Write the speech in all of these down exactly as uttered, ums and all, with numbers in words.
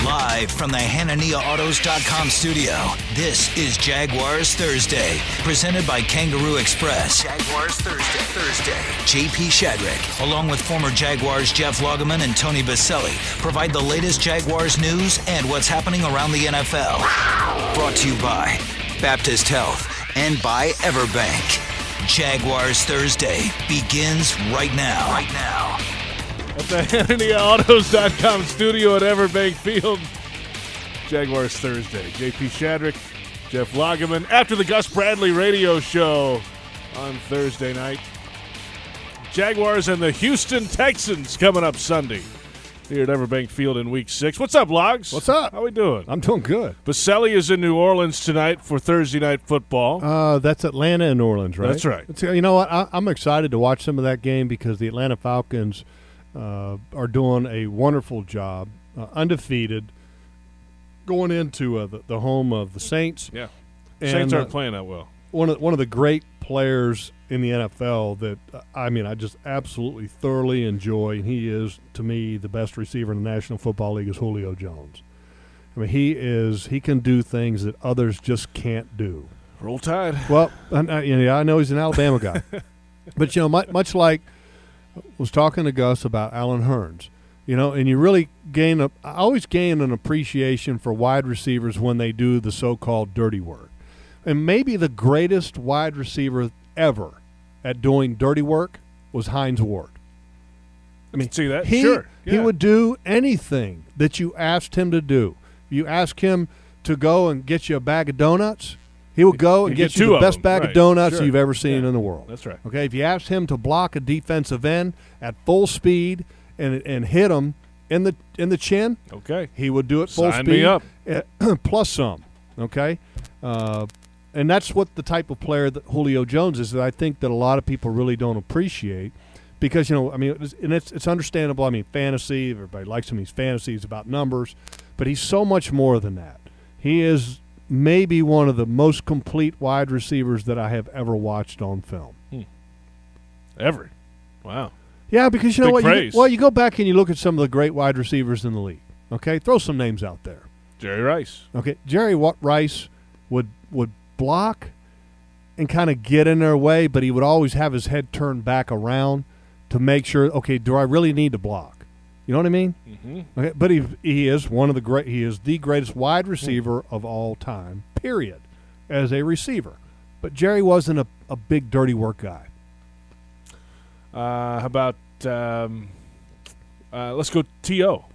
Live from the Hanania Autos dot com studio, this is Jaguars Thursday, presented by Kangaroo Express. Jaguars Thursday. Thursday. J P Shadrick, along with former Jaguars Jeff Lageman and Tony Baselli, provide the latest Jaguars news and what's happening around the N F L. Brought to you by Baptist Health and by Everbank. Jaguars Thursday begins right now. Right now. At the Hanania Autos dot com studio at Everbank Field. Jaguars Thursday. J P Shadrick, Jeff Lageman. After the Gus Bradley radio show on Thursday night. Jaguars and the Houston Texans coming up Sunday here at Everbank Field in Week Six. What's up, Logs? What's up? How we doing? I'm doing good. Baselli is in New Orleans tonight for Thursday Night Football. Uh, that's Atlanta and New Orleans, right? That's right. It's, you know what? I, I'm excited to watch some of that game because the Atlanta Falcons uh, are doing a wonderful job, uh, undefeated, going into uh, the, the home of the Saints. Yeah, and, Saints aren't uh, playing that well. One of one of the great players in the N F L that uh, I mean I just absolutely thoroughly enjoy, and he is to me the best receiver in the National Football League is Julio Jones. I mean he is he can do things that others just can't do. Roll Tide. Well, I, I, you know, I know he's an Alabama guy, but you know much, much like I was talking to Gus about Alan Hearns, you know, and you really gain a I always gain an appreciation for wide receivers when they do the so-called dirty work. And maybe the greatest wide receiver ever at doing dirty work was Hines Ward. I mean, see that? He, sure. Yeah. He would do anything that you asked him to do. You ask him to go and get you a bag of donuts, he would go and You get, get you two the of best them. bag Right. of donuts Sure. you've ever seen Yeah. in the world. That's right. Okay, if you asked him to block a defensive end at full speed and and hit him in the in the chin, Okay. he would do it full Sign speed. me up. uh, plus some, okay? Uh, and that's what the type of player that Julio Jones is that I think that a lot of people really don't appreciate because, you know, I mean, it's, and it's, it's understandable. I mean, fantasy, everybody likes him. He's fantasy. He's about numbers. But he's so much more than that. He is maybe one of the most complete wide receivers that I have ever watched on film. Hmm. Ever. Wow. Yeah, because you know Big what? praise. You, well, you go back and you look at some of the great wide receivers in the league. Okay, throw some names out there. Jerry Rice. Okay, Jerry Wa- Rice would would block and kind of get in their way, but he would always have his head turned back around to make sure. Okay, do I really need to block? You know what I mean? Mm-hmm. Okay, but he he is one of the great. He is the greatest wide receiver mm. of all time. Period. As a receiver, but Jerry wasn't a, a big dirty work guy. Uh, how about um, uh, let's go T O.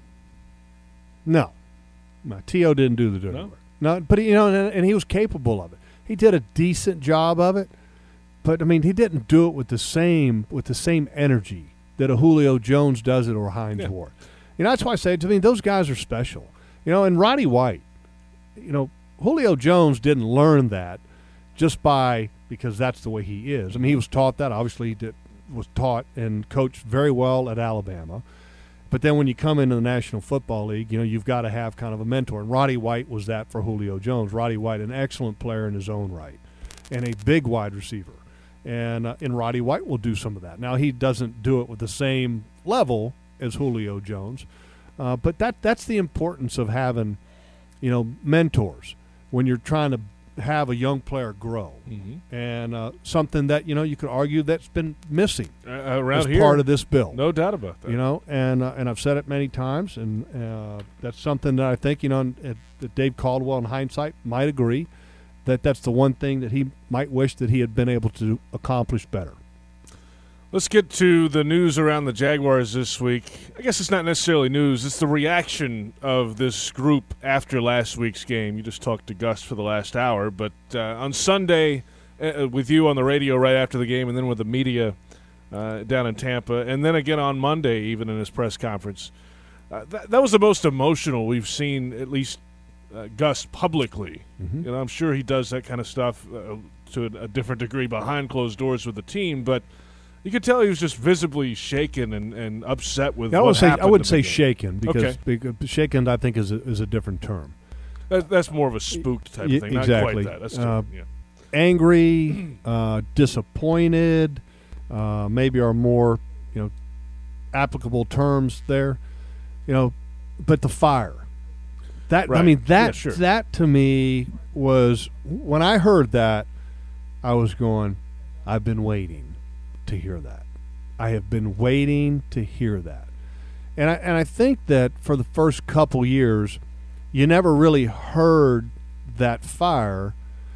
No, no. T O didn't do the dirty No? work. No, but you know, and, and he was capable of it. He did a decent job of it, but I mean, he didn't do it with the same with the same energy that a Julio Jones does it or Hines Yeah. Ward. You know, that's why I say to me, those guys are special. You know, and Roddy White. You know, Julio Jones didn't learn that just by because that's the way he is. I mean, he was taught that. Obviously, he did, was taught and coached very well at Alabama. But then when you come into the National Football League, you know, you've got to have kind of a mentor. And Roddy White was that for Julio Jones. Roddy White, an excellent player in his own right and a big wide receiver. And, uh, and Roddy White will do some of that. Now, he doesn't do it with the same level as Julio Jones. Uh, but that that's the importance of having, you know, mentors when you're trying to have a young player grow. Mm-hmm. And uh, something that, you know, you could argue that's been missing Uh, around as here, part of this bill. no doubt about that. You know, and uh, and I've said it many times, and uh, that's something that I think, you know, and, that Dave Caldwell, in hindsight, might agree that that's the one thing that he might wish that he had been able to accomplish better. Let's get to the news around the Jaguars this week. I guess it's not necessarily news. It's the reaction of this group after last week's game. You just talked to Gus for the last hour, but uh, on Sunday uh, with you on the radio right after the game and then with the media uh, down in Tampa, and then again on Monday even in his press conference, uh, that, that was the most emotional we've seen, at least uh, Gus publicly. Mm-hmm. You know, I'm sure he does that kind of stuff uh, to a, a different degree behind closed doors with the team, but you could tell he was just visibly shaken and, and upset with Yeah, I what would say happened. I wouldn't to say him. shaken because, Okay. because shaken I think is a, is a different term. That, that's more of a spooked type Y- of thing. exactly. Not quite that. That's Uh, different, yeah. Angry, uh, disappointed, uh, maybe are more, you know, applicable terms there. You know, but the fire. That Right. I mean that Yeah, sure. that to me was when I heard that, I was going, I've been waiting to hear that. I have been waiting to hear that. And I and I think that for the first couple years, you never really heard that fire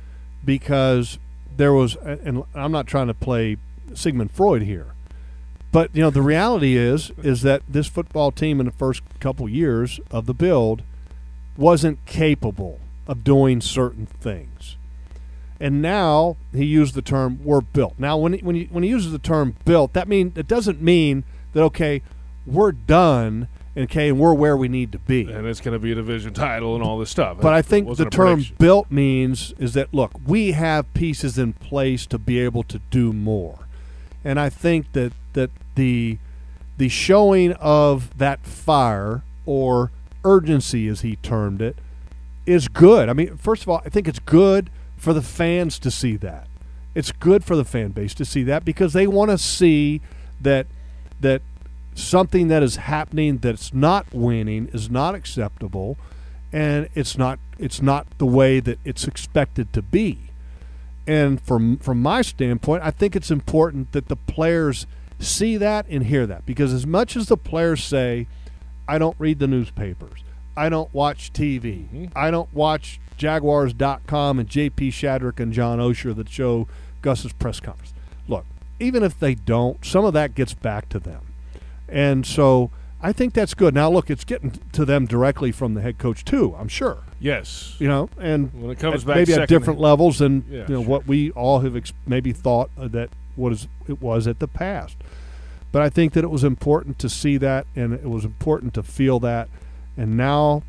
because there was, and I'm not trying to play Sigmund Freud here, but you know the reality is is that this football team in the first couple years of the build wasn't capable of doing certain things. And now he used the term "we're built." Now, when he, when he, when he uses the term "built," that mean it doesn't mean that okay, we're done, and okay, and we're where we need to be. And it's going to be a division title and all this stuff. But It I think the wasn't a term prediction. "built" means is that look, we have pieces in place to be able to do more, and I think that that the the showing of that fire or urgency, as he termed it, is good. I mean, first of all, I think it's good for the fans to see that. It's good for the fan base to see that because they want to see that that something that is happening that's not winning is not acceptable, and it's not it's not the way that it's expected to be. And from from my standpoint, I think it's important that the players see that and hear that because as much as the players say, I don't read the newspapers, I don't watch T V, Mm-hmm. I don't watch Jaguars dot com and J P Shadrick and John Osher that show Gus's press conference. Look, even if they don't, some of that gets back to them. And so I think that's good. Now, look, it's getting to them directly from the head coach, too, I'm sure. Yes. You know, and When it comes at- back maybe at second- different levels than Yeah, you know, sure. what we all have ex- maybe thought uh, that was it was at the past. But I think that it was important to see that, and it was important to feel that. And now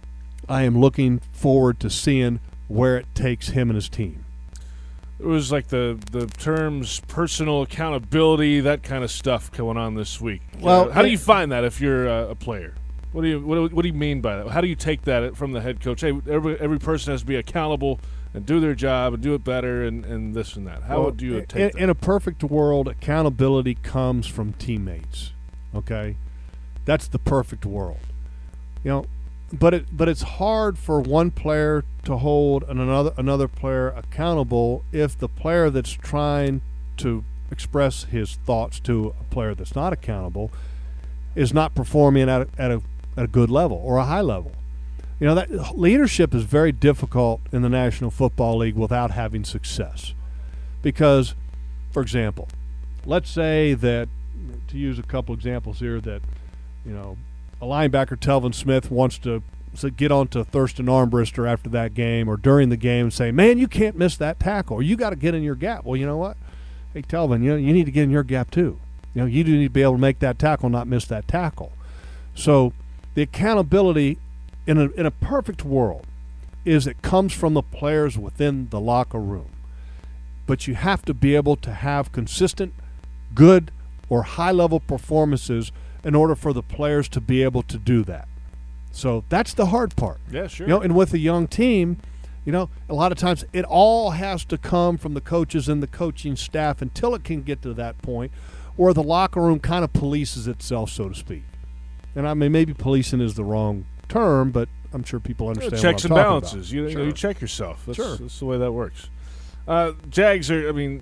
I am looking forward to seeing where it takes him and his team. It was like the, the terms personal accountability, that kind of stuff going on this week. Well, Uh, how do it- you find that if you're a, a player? What do you what, do- what do you mean by that? How do you take that from the head coach? Hey, every every person has to be accountable and do their job and do it better and, and this and that. How Well, do you in, take that? in a perfect world, accountability comes from teammates. Okay, that's the perfect world. You know, but it but it's hard for one player to hold an another another player accountable if the player that's trying to express his thoughts to a player that's not accountable is not performing at a, at a at a good level or a high level. You know, that leadership is very difficult in the National Football League without having success. Because, for example, let's say that, to use a couple examples here, that, you know, a linebacker, Telvin Smith, wants to so get on to Thurston Armbruster after that game or during the game and say, man, you can't miss that tackle or you got to get in your gap. Well, you know what? Hey, Telvin, you know, you need to get in your gap too. You know, you do need to be able to make that tackle, not miss that tackle. So the accountability in a in a perfect world is it comes from the players within the locker room. But you have to be able to have consistent, good, or high-level performances in order for the players to be able to do that. So that's the hard part. yeah, sure. You know, and with a young team, you know, a lot of times it all has to come from the coaches and the coaching staff until it can get to that point where the locker room kind of polices itself, so to speak. And I mean, maybe policing is the wrong term, but I'm sure people understand Checks what and I'm talking balances. about. You, Sure. you check yourself. That's, Sure. that's the way that works. Uh, Jags are, I mean,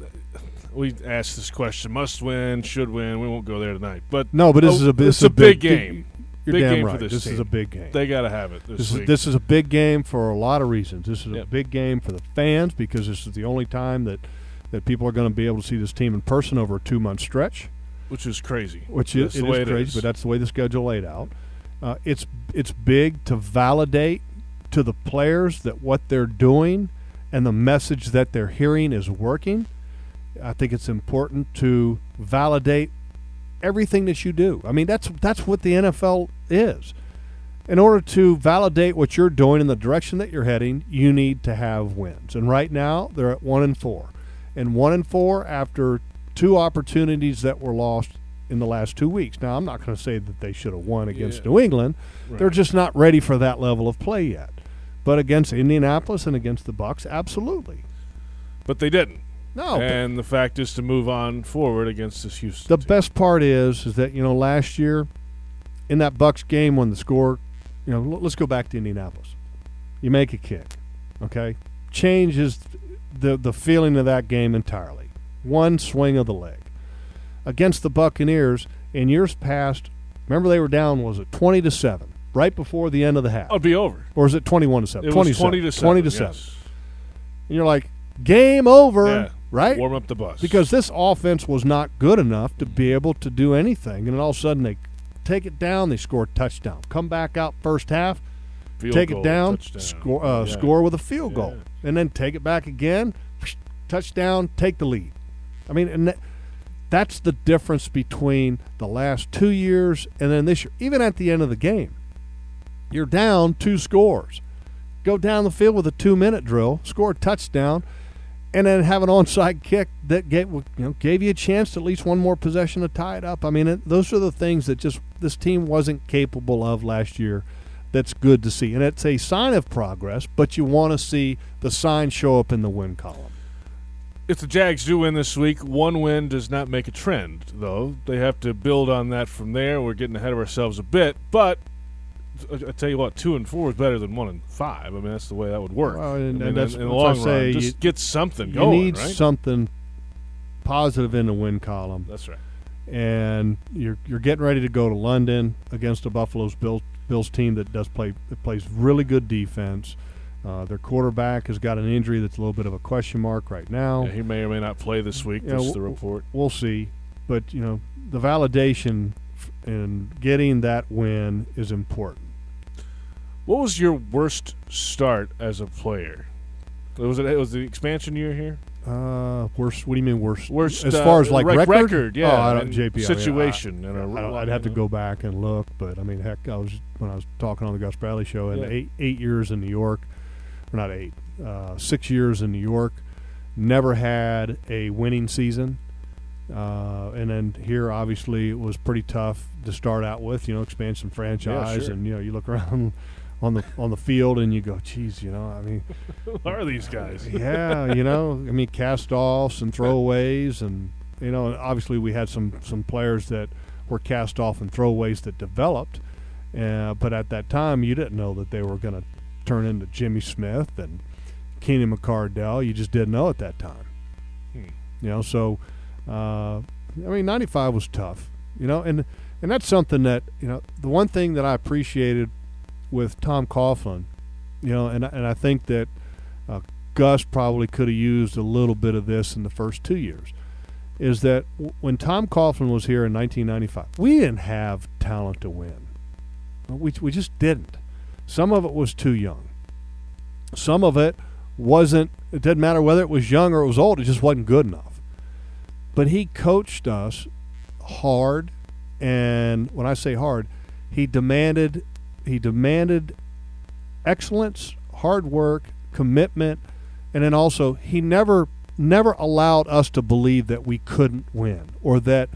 we asked this question: must win, should win. We won't go there tonight. But No, but this oh, is a this it's is a big game. You're Big damn game for right. this This is team. a big game. They got to have it this, This is week. this is a big game for a lot of reasons. This is a Yep. big game for the fans because this is the only time that, that people are going to be able to see this team in person over a two month stretch. which is crazy. Which That's is, the it way is it crazy, is. but that's the way the schedule laid out. Uh, it's it's big to validate to the players that what they're doing and the message that they're hearing is working. I think it's important to validate everything that you do. I mean, that's that's what the N F L is. In order to validate what you're doing in the direction that you're heading, you need to have wins. And right now, they're at one and four, and one and four after two opportunities that were lost in the last two weeks. Now, I'm not going to say that they should have won against Yeah. New England. Right. They're just not ready for that level of play yet. But against Indianapolis and against the Bucs, absolutely. But they didn't. No, but and the fact is to move on forward against this Houston the team. best part is is that, you know, last year in that Bucs game when the score you know, l- let's go back to Indianapolis. You make a kick, okay? Changes the the feeling of that game entirely. One swing of the leg. Against the Buccaneers, in years past, remember they were down, was it twenty to seven, right before the end of the half? It'll be over. Or is it twenty-one to seven? It was twenty to seven. twenty to yes. seven. And you're like, game over, Yeah. right? Warm up the bus. Because this offense was not good enough to be able to do anything. And then all of a sudden they take it down, they score a touchdown. Come back out first half, Field take goal, it down, touchdown. score uh, Yeah. score with a field Yeah. goal. And then take it back again, touchdown, take the lead. I mean, and that, that's the difference between the last two years and then this year. Even at the end of the game, you're down two scores. Go down the field with a two-minute drill, score a touchdown, and then have an onside kick that gave you know gave you a chance to at least one more possession to tie it up. I mean, it, those are the things that just this team wasn't capable of last year. That's good to see, and it's a sign of progress. But you want to see the sign show up in the win column. If the Jags do win this week, one win does not make a trend, though. They have to build on that from there. We're getting ahead of ourselves a bit, but I tell you what, two and four is better than one and five. I mean, that's the way that would work. Well, and, I mean, and that's in, in the what I long say, run, just you, get something you going. need right? something positive in the win column. That's right. And you're you're getting ready to go to London against the Buffalo's Bills Bills team that does play that plays really good defense. Uh, their quarterback has got an injury that's a little bit of a question mark right now. Yeah, he may or may not play this week. You This know, is the report. We'll see, but you know the validation in getting that win is important. What was your worst start as a player? Was it, it was the expansion year here? Uh, worst. What do you mean worst? Worst as uh, far as like rec- record? record, yeah. Oh, I don't, and J P, I mean, situation. I, and a, I don't, I'd have to go back and look, but I mean, heck, I was when I was talking on the Gus Bradley show, and Yeah. eight eight years in New York, or not eight, uh, six years in New York, never had a winning season, uh, and then here obviously it was pretty tough to start out with, you know, expansion franchise, Yeah, sure. and you know you look around on the on the field and you go, geez, you know, I mean. Who are these guys? Yeah, you know, I mean, cast-offs and throwaways, and you know, obviously we had some some players that were cast-off and throwaways that developed, uh, but at that time you didn't know that they were going to turn into Jimmy Smith and Keenan McCardell. You just didn't know at that time. Hmm. You know, so uh, I mean, ninety-five was tough. You know, and and that's something that you know, the one thing that I appreciated with Tom Coughlin, you know, and and I think that. Uh, Gus probably could have used a little bit of this in the first two years, is that w- when Tom Coughlin was here in nineteen ninety-five, we didn't have talent to win. We, we just didn't. Some of it was too young. Some of it wasn't, it didn't matter whether it was young or it was old, it just wasn't good enough. But he coached us hard, and when I say hard, he demanded he demanded excellence, hard work, commitment, and then also he never never allowed us to believe that we couldn't win or that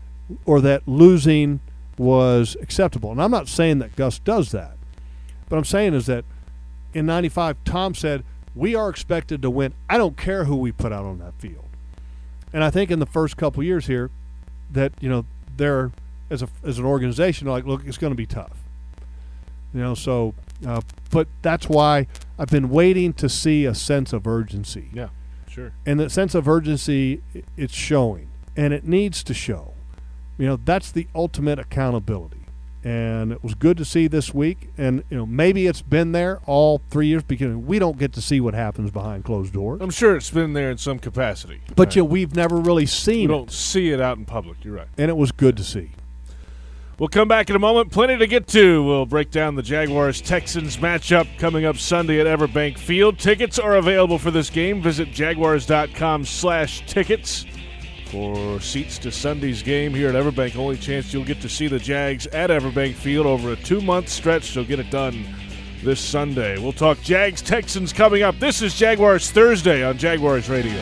or that losing was acceptable. And I'm not saying that Gus does that. But I'm saying is that in ninety-five, Tom said, we are expected to win. I don't care who we put out on that field. And I think in the first couple of years here that, you know, they're, as a as an organization, like, look, it's going to be tough. You know, so, uh, but that's why I've been waiting to see a sense of urgency. Yeah, sure. And the sense of urgency, it's showing. And it needs to show. You know, that's the ultimate accountability. And it was good to see this week. And, you know, maybe it's been there all three years because we don't get to see what happens behind closed doors. I'm sure it's been there in some capacity. But right. yeah, we've never really seen We it. don't see it out in public. You're right. And it was good to see. We'll come back in a moment. Plenty to get to. We'll break down the Jaguars-Texans matchup coming up Sunday at Everbank Field. Tickets are available for this game. Visit jaguars.com slash tickets for seats to Sunday's game here at Everbank. Only chance you'll get to see the Jags at Everbank Field over a two-month stretch, so get it done this Sunday. We'll talk Jags-Texans coming up. This is Jaguars Thursday on Jaguars Radio.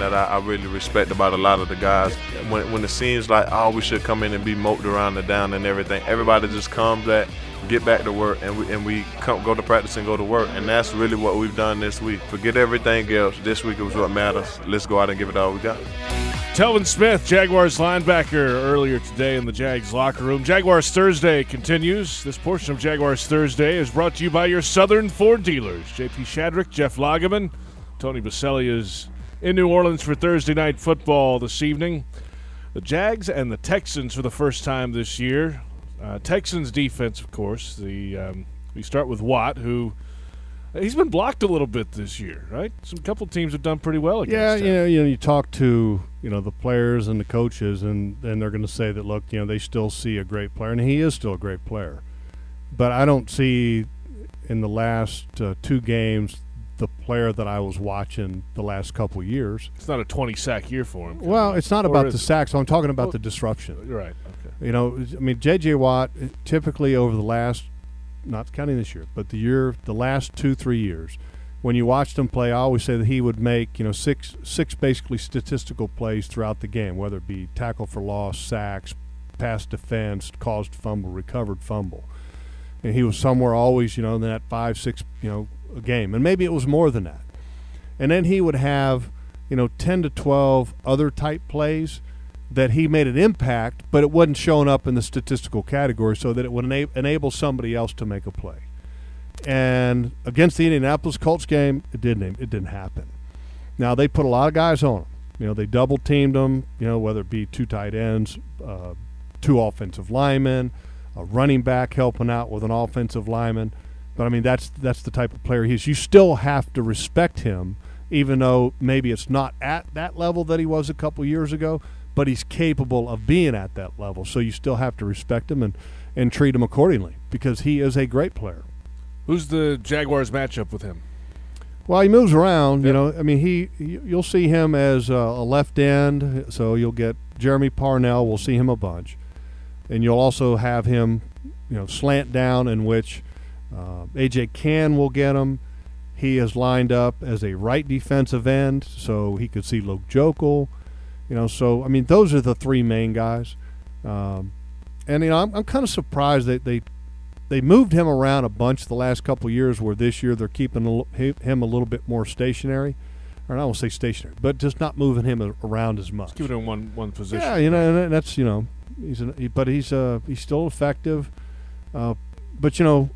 that I, I really respect about a lot of the guys. When, when it seems like, oh, we should come in and be moped around the down and everything, everybody just comes back, get back to work, and we and we come, go to practice and go to work. And that's really what we've done this week. Forget everything else. This week is what matters. Let's go out and give it all we got. Telvin Smith, Jaguars linebacker, earlier today in the Jags locker room. Jaguars Thursday continues. This portion of Jaguars Thursday is brought to you by your Southern Ford dealers. J P Shadrick, Jeff Lageman, Tony Baselli is in New Orleans for Thursday night football this evening. The Jags and the Texans for the first time this year. Uh, Texans defense, of course. The um, we start with Watt, who he's been blocked a little bit this year, right? Some couple teams have done pretty well against yeah, him. you know, you know, you talk to you know the players and the coaches, and, and they're going to say that look, you know, they still see a great player, and he is still a great player. But I don't see in the last uh, two games the player that I was watching the last couple years. It's not a twenty-sack year for him. Well, it's not Or about is the it? sacks. I'm talking about Well, the disruption. You're right. Okay. You know, I mean, J J. Watt typically over the last, not counting this year, but the year, the last two, three years, when you watched him play, I always say that he would make, you know, six, six basically statistical plays throughout the game, whether it be tackle for loss, sacks, pass defense, caused fumble, recovered fumble. And he was somewhere always, you know, in that five, six, you know, a game. And maybe it was more than that. And then he would have, you know, ten to twelve other type plays that he made an impact, but it wasn't showing up in the statistical category so that it would ena- enable somebody else to make a play. And against the Indianapolis Colts game, it didn't it didn't happen. Now, they put a lot of guys on him. You know, they double-teamed him, you know, whether it be two tight ends, uh, two offensive linemen, a running back helping out with an offensive lineman. But, I mean, that's that's the type of player he is. You still have to respect him, even though maybe it's not at that level that he was a couple years ago, but he's capable of being at that level. So you still have to respect him and, and treat him accordingly because he is a great player. Who's the Jaguars matchup with him? Well, he moves around. You Yep. know, I mean, he you'll see him as a left end, so you'll get Jeremy Parnell. We'll see him a bunch. And you'll also have him, you know, slant down in which uh, A J Cann will get him. He is lined up as a right defensive end, so he could see Luke Jokel. You know, so, I mean, those are the three main guys. Um, and, you know, I'm, I'm kind of surprised that they they moved him around a bunch the last couple of years where this year they're keeping a, li- him a little bit more stationary. Or I won't say stationary, but just not moving him a- around as much. Keep it in one one position. Yeah, you know, and that's, you know, he's an, he, but he's uh, he's still effective. Uh, but, you know,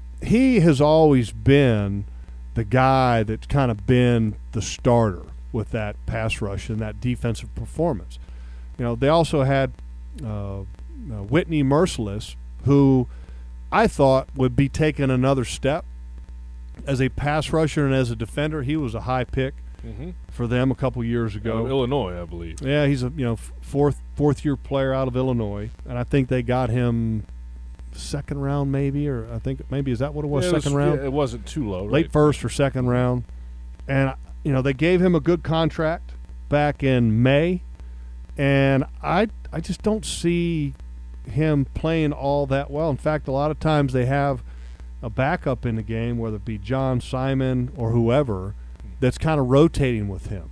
he has always been the guy that's kind of been the starter with that pass rush and that defensive performance. You know, they also had uh, uh, Whitney Merciless, who I thought would be taking another step as a pass rusher and as a defender. He was a high pick Mm-hmm. for them a couple years ago. Uh, Illinois, I believe. Yeah, he's a you know fourth fourth year player out of Illinois, and I think they got him second round maybe, or I think maybe is that what it was, Yeah, it second was- round, yeah, it wasn't too low. late right? first or second round, and you know they gave him a good contract back in May, and I I just don't see him playing all that well. In fact, a lot of times they have a backup in the game, whether it be John Simon or whoever, that's kind of rotating with him.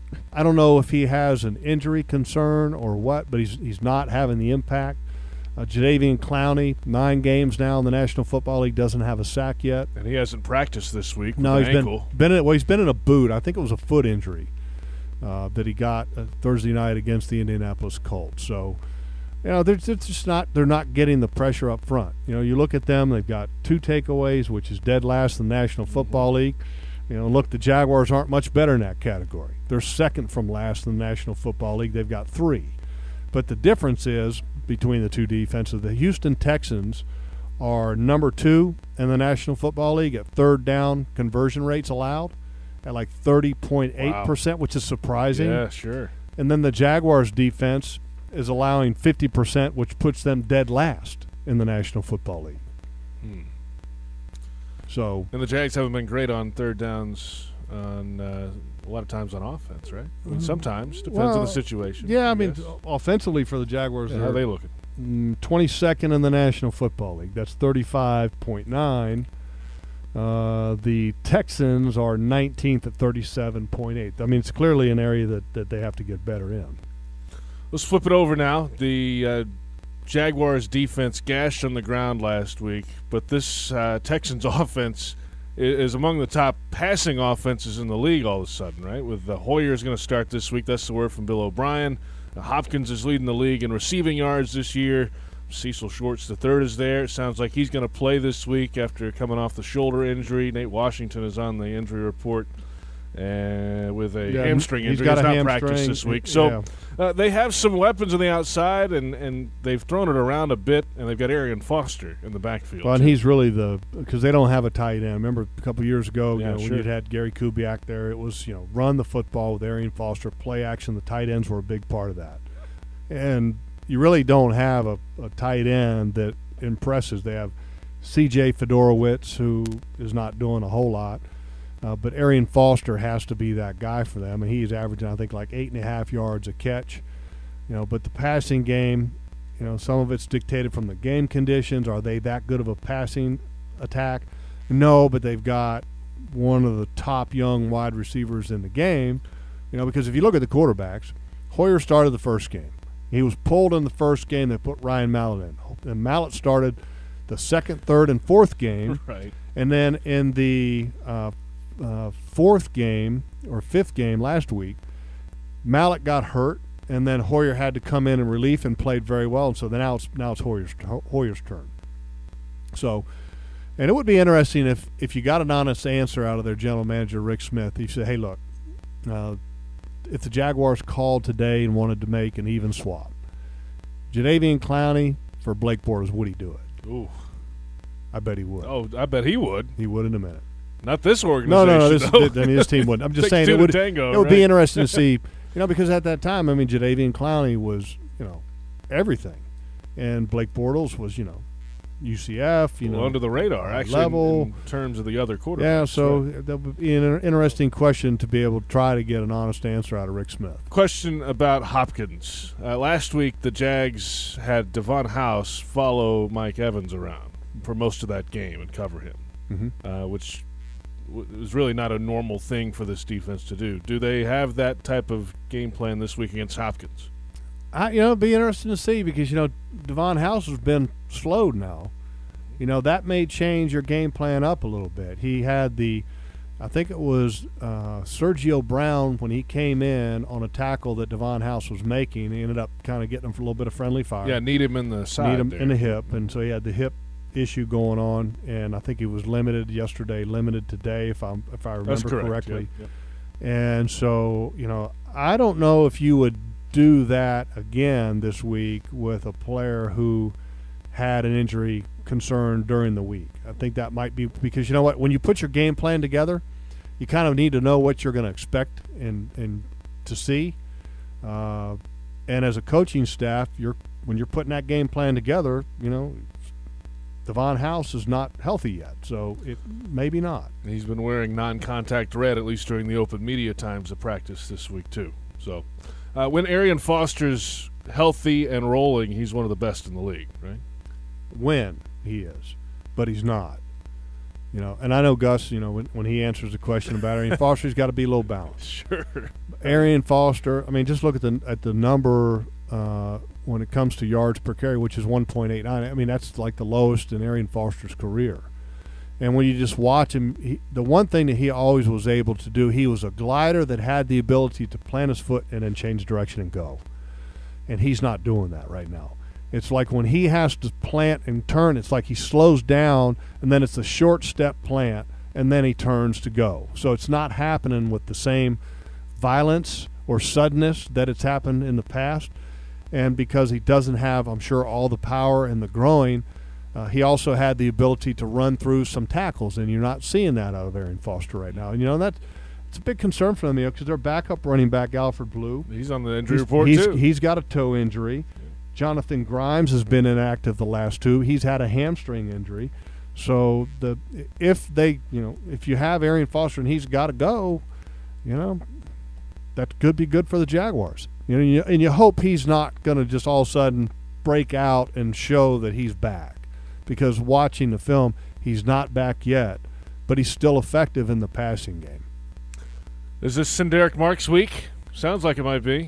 I don't know if he has an injury concern or what, but he's he's not having the impact. Uh, Jadeveon Clowney, nine games now in the National Football League, doesn't have a sack yet. And he hasn't practiced this week with No, an he's ankle. been been in, well, he's been in a boot. I think it was a foot injury uh, that he got uh, Thursday night against the Indianapolis Colts. So, you know, they're, they're just not they're not getting the pressure up front. You know, you look at them; they've got two takeaways, which is dead last in the National Football League. You know, look, the Jaguars aren't much better in that category. They're second from last in the National Football League. They've got three. But the difference is between the two defenses. The Houston Texans are number two in the National Football League at third down conversion rates allowed at like thirty point eight percent, Wow. which is surprising. Yeah, sure. And then the Jaguars defense is allowing fifty percent, which puts them dead last in the National Football League. Hmm. So And the Jags haven't been great on third downs on uh, a lot of times on offense, right? I mean, sometimes depends on Well, the situation. yeah, I mean, guess. offensively for the Jaguars, Yeah, they're how are they looking? mm, twenty-second in the National Football League. That's thirty-five point nine. Uh, the Texans are nineteenth at thirty-seven point eight. I mean, it's clearly an area that, that they have to get better in. Let's flip it over now. The uh, Jaguars defense gashed on the ground last week, but this uh, Texans offense is, is among the top passing offenses in the league all of a sudden, right? With uh, Hoyer's going to start this week. That's the word from Bill O'Brien. Uh, Hopkins is leading the league in receiving yards this year. Cecil Shorts the third is there. It sounds like he's going to play this week after coming off the shoulder injury. Nate Washington is on the injury report uh, with a yeah, hamstring he's injury. got He's a not hamstring. practiced this week. So yeah. uh, they have some weapons on the outside, and, and they've thrown it around a bit, and they've got Arian Foster in the backfield. Well, and too. he's really the – because they don't have a tight end. Remember a couple years ago, Yeah, you know, sure. when you had Gary Kubiak there, it was, you know, run the football with Arian Foster, play action. The tight ends were a big part of that. And – you really don't have a, a tight end that impresses. They have C J Fedorowicz, who is not doing a whole lot, uh, but Arian Foster has to be that guy for them, and he's averaging, I think, like eight and a half yards a catch. You know, but the passing game, you know, some of it's dictated from the game conditions. Are they that good of a passing attack? No, but they've got one of the top young wide receivers in the game. You know, because if you look at the quarterbacks, Hoyer started the first game. He was pulled in the first game. They put Ryan Mallett in. And Mallett started the second, third, and fourth game. Right. And then in the uh, uh, fourth game or fifth game last week, Mallett got hurt, and then Hoyer had to come in in relief and played very well. And so then now it's, now it's Hoyer's, Hoyer's turn. So, and it would be interesting if, if you got an honest answer out of their general manager, Rick Smith. He said, hey, look, uh, if the Jaguars called today and wanted to make an even swap, Jadeveon Clowney for Blake Bortles, would he do it? Ooh. I bet he would. Oh, I bet he would. He would in a minute. Not this No, organization. no, no. This, though. I mean, this team wouldn't. I'm just Takes saying two it to would. tango, it would right? be interesting to see, you know, because at that time, I mean, Jadeveon Clowney was, you know, everything, and Blake Bortles was, you know, U C F, you Well, know, under the radar, actually, level. in, in terms of the other quarterbacks. Yeah, so Right. that would be an interesting question to be able to try to get an honest answer out of Rick Smith. Question about Hopkins. Uh, last week, the Jags had Devon House follow Mike Evans around for most of that game and cover him, Mm-hmm. uh, which w- was really not a normal thing for this defense to do. Do they have that type of game plan this week against Hopkins? I, you know, it'd be interesting to see because, you know, Devon House has been slowed now. You know, that may change your game plan up a little bit. He had the, I think it was uh, Sergio Brown when he came in on a tackle that Devon House was making. He ended up kind of getting him for a little bit of friendly fire. Yeah, need him in the side Need him there. in the hip, and so he had the hip issue going on, and I think he was limited yesterday, limited today, if I if I remember That's correct. correctly. Yep, yep. And so, you know, I don't know if you would do that again this week with a player who had an injury concern during the week. I think that might be because, you know what, when you put your game plan together, you kind of need to know what you're going to expect and, and to see. Uh, and as a coaching staff, you're when you're putting that game plan together, you know, Devon House is not healthy yet, so it maybe not. He's been wearing non-contact red at least during the open media times of practice this week too. So uh, when Arian Foster's healthy and rolling, he's one of the best in the league, right? When he is, but he's not. You know, and I know Gus, you know, when, when he answers the question about Arian Foster, he's got to be a little balanced. Sure. Arian Foster, I mean, just look at the at the number uh, when it comes to yards per carry, which is one point eight nine. I mean, that's like the lowest in Arian Foster's career. And when you just watch him, he, the one thing that he always was able to do, he was a glider that had the ability to plant his foot and then change direction and go. And he's not doing that right now. It's like when he has to plant and turn, it's like he slows down, and then it's a short step plant, and then he turns to go. So it's not happening with the same violence or suddenness that it's happened in the past. And because he doesn't have, I'm sure, all the power and the growing, uh, he also had the ability to run through some tackles, and you're not seeing that out of Arian Foster right now. And, you know, that's it's a big concern for them, you know, because their backup running back, Alfred Blue, He's on the injury he's, report he's, too. he's got a toe injury. Jonathan Grimes has been inactive the last two. He's had a hamstring injury. So the if they, you know, if you have Arian Foster and he's got to go, you know, that could be good for the Jaguars. You know, and you, and you hope he's not going to just all of a sudden break out and show that he's back, because watching the film, he's not back yet. but he's still effective in the passing game. Is this Senderick Marks week? Sounds like it might be.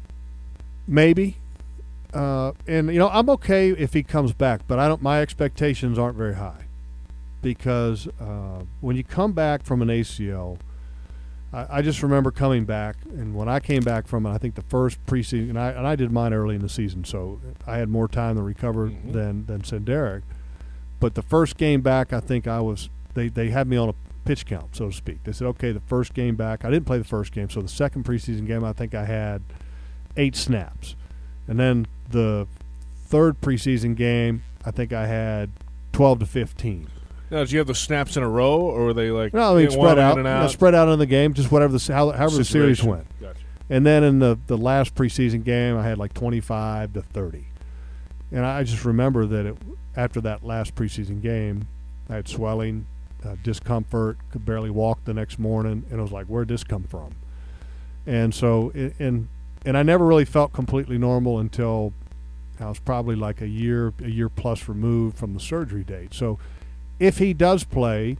Maybe. Uh, and, you know, I'm okay if he comes back, but I don't. My expectations aren't very high because uh, when you come back from an A C L, I, I just remember coming back, and when I came back from it, I think the first preseason, and I, and I did mine early in the season, so I had more time to recover mm-hmm. than, than Senderick. But the first game back, I think I was they, – they had me on a pitch count, so to speak. They said, okay, the first game back. I didn't play the first game, so the second preseason game I think I had eight snaps. And then the third preseason game, I think I had twelve to fifteen. Now, did you have the snaps in a row, or were they like no? I mean, spread out, and out? You know, spread out in the game, just whatever the how, however the series went. Gotcha. And then in the, the last preseason game, I had like twenty-five to thirty. And I just remember that it, after that last preseason game, I had swelling, uh, discomfort, could barely walk the next morning, and I was like, where'd this come from? And so, and and I never really felt completely normal until I was probably like a year, a year plus removed from the surgery date. So if he does play,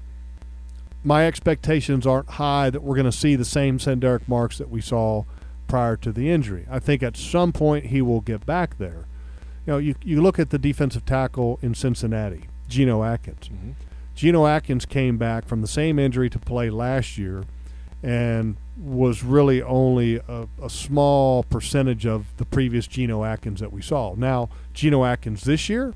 my expectations aren't high that we're going to see the same Senderick Marks that we saw prior to the injury. I think at some point he will get back there. You know, you, you look at the defensive tackle in Cincinnati, Geno Atkins. Mm-hmm. Geno Atkins came back from the same injury to play last year and was really only a, a small percentage of the previous Geno Atkins that we saw. Now, Geno Atkins this year,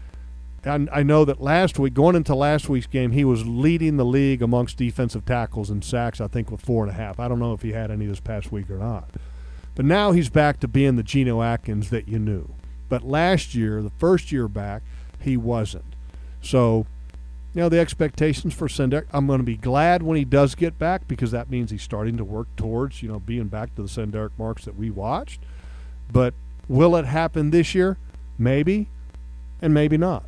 I, I know that last week, going into last week's game, he was leading the league amongst defensive tackles and sacks, I think, with four and a half. I don't know if he had any this past week or not. But now he's back to being the Geno Atkins that you knew. But last year, the first year back, he wasn't. So, you know, the expectations for Senderick, I'm going to be glad when he does get back because that means he's starting to work towards, you know, being back to the Senderick Marks that we watched. But will it happen this year? Maybe, and maybe not.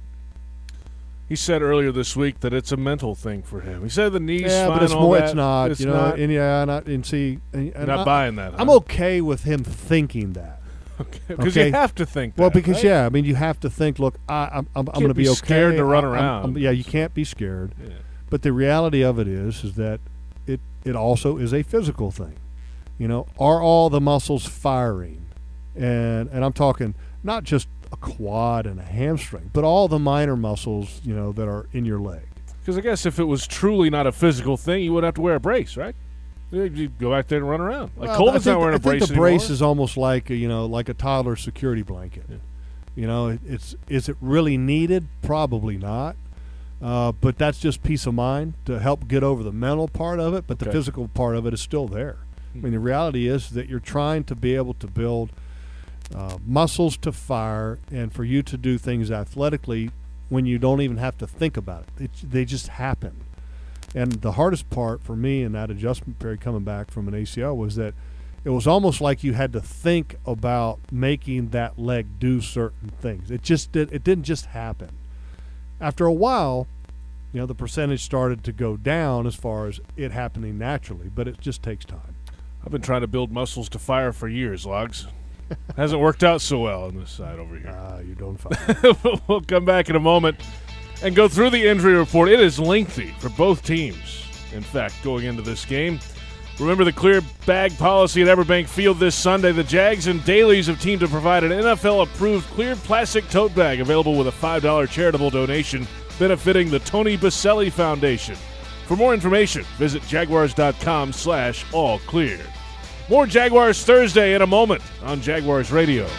He said earlier this week that it's a mental thing for him. He said the knees yeah, fine, but it's all more. that. It's not. It's you know, not. and yeah, and, I, and see, and, and not I, buying that. Huh? I'm okay with him thinking that. Okay, because okay? you have to think that. Well, because right? yeah, I mean, you have to think. Look, I, I'm, I'm, I'm going to be, be okay. Scared to run I, around. I'm, I'm, yeah, you can't be scared. Yeah. But the reality of it is, is that it it also is a physical thing. You know, are all the muscles firing? And and I'm talking not just a quad and a hamstring, but all the minor muscles, you know, that are in your leg. Because I guess if it was truly not a physical thing, you would have to wear a brace, right? You go back there and run around. Like well, Colvin's not wearing I a brace I think the brace anymore. is almost like a, you know, like a toddler security blanket. Yeah. You know, it, it's is it really needed? Probably not. Uh, but that's just peace of mind to help get over the mental part of it. But okay. the physical part of it is still there. Hmm. I mean, the reality is that you're trying to be able to build uh, muscles to fire, and for you to do things athletically when you don't even have to think about it. it they just happen. And the hardest part for me in that adjustment period coming back from an A C L was that it was almost like you had to think about making that leg do certain things. It just did, it didn't just happen. After a while, you know, the percentage started to go down as far as it happening naturally, but it just takes time. I've been trying to build muscles to fire for years, Logs. Hasn't worked out so well on this side over here. Ah, uh, you don't fire. We'll come back in a moment and go through the injury report. It is lengthy for both teams, in fact, going into this game. Remember the clear bag policy at Everbank Field this Sunday. The Jags and Dailies have teamed to provide an N F L-approved clear plastic tote bag available with a five dollars charitable donation benefiting the Tony Baselli Foundation. For more information, visit jaguars.com slash all clear. More Jaguars Thursday in a moment on Jaguars Radio.